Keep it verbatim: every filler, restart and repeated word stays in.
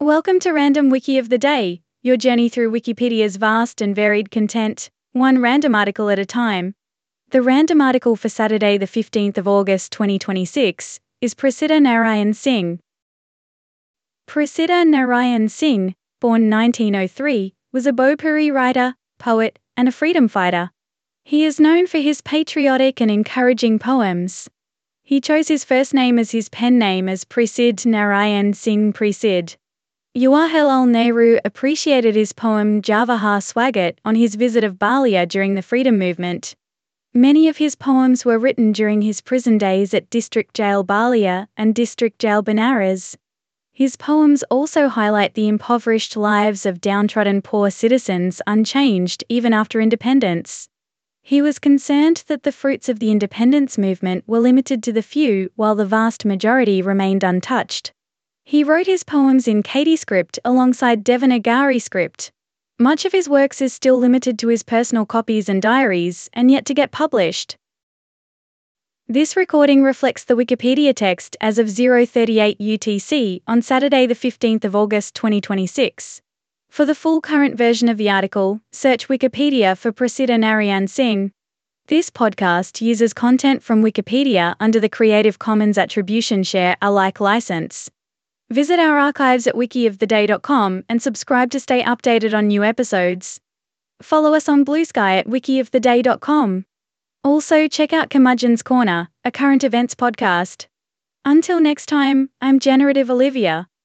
Welcome to Random Wiki of the Day, your journey through Wikipedia's vast and varied content, one random article at a time. The random article for Saturday, the fifteenth of August twenty twenty-six, is Prasida Narayan Singh. Prasida Narayan Singh, born nineteen oh three, was a Bhojpuri writer, poet, and a freedom fighter. He is known for his patriotic and encouraging poems. He chose his first name as his pen name as Prasid Narayan Singh Prasid. Jawaharlal Nehru appreciated his poem Jawahar Swagat on his visit of Balia during the freedom movement. Many of his poems were written during his prison days at District Jail Balia and District Jail Banaras. His poems also highlight the impoverished lives of downtrodden poor citizens unchanged even after independence. He was concerned that the fruits of the independence movement were limited to the few while the vast majority remained untouched. He wrote his poems in Khedi script alongside Devanagari script. Much of his works is still limited to his personal copies and diaries and yet to get published. This recording reflects the Wikipedia text as of zero thirty-eight U T C on Saturday the fifteenth of August twenty twenty-six. For the full current version of the article, search Wikipedia for Prasida Narayan Singh. This podcast uses content from Wikipedia under the Creative Commons Attribution Share Alike license. Visit our archives at wiki of the day dot com and subscribe to stay updated on new episodes. Follow us on Blue Sky at wiki of the day dot com. Also, check out Curmudgeon's Corner, a current events podcast. Until next time, I'm Generative Olivia.